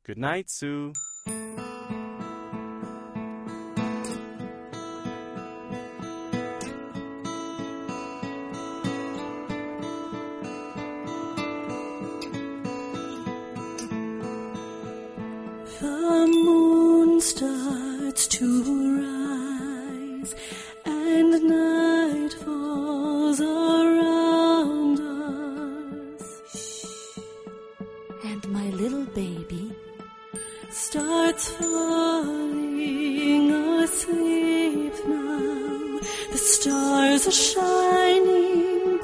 Good night, Sue. The moon starts to rise, and night falls around us. And my little baby starts falling asleep now. The stars are shining